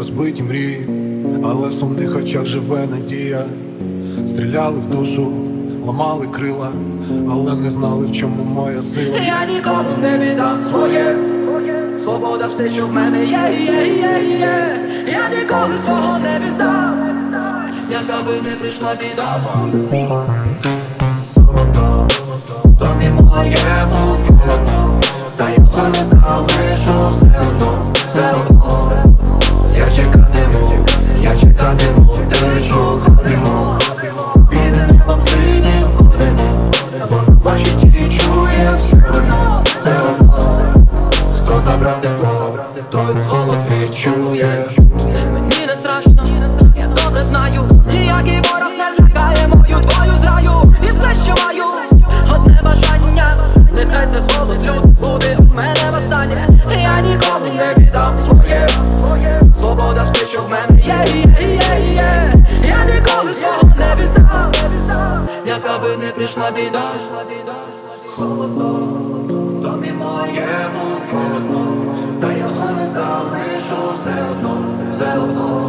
розбиті мрії, але в сумних очах живе надія. Стріляли в душу, ламали крила, але не знали, в чому моя сила. Я нікому не віддам своє, свобода все, що в мене є. Я ніколи свого не віддам, яка би не прийшла біда. В домі моєму холодно, та його не залишу все одно, все одно. Я чекатиму, тишу ходимо, під небом синім ходимо. Воно бачить і чує все одно, все одно. Хто забрав тепло, той холод відчує. Мені не страшно, я добре знаю, ніякий ворог не злякає мою твою зраю. І все, що маю, одне бажання, нехай це холод лютий буде у мене востаннє. Я нікому не віддам своє, свобода все, що в мене є. Я ніколи свого не віддам, яка би не прийшла біда. Холодно, в домі моєму холодно, та його не залишу все одно, все одно.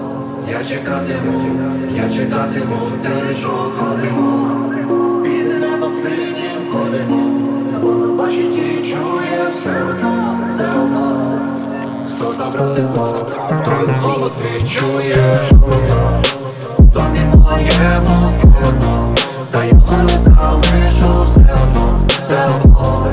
Я чекатиму, тишу ходимо, під небом синім ходимо. Воно бачить і чує все одно, все одно. Хто забрав тепло, той холод відчує. В домі моєму холодно, та його не залишу все одно, все одно.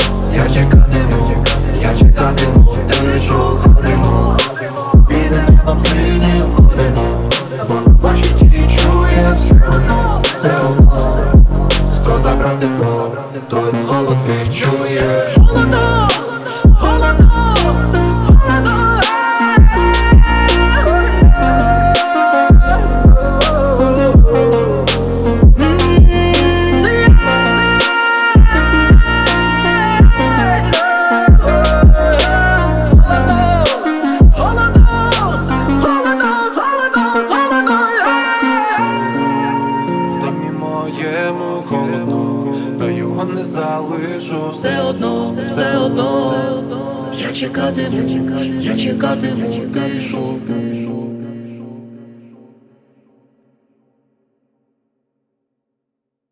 Я чекатиму, тишу ходимо, під небом синім ходимо. Воно бачить і чує все одно, все одно. Хто забрав тепло, той холод відчує. Холодно, холодно, холодно. Холодно, та його не залишу все одно, все одно. Я чекатиму, тишу.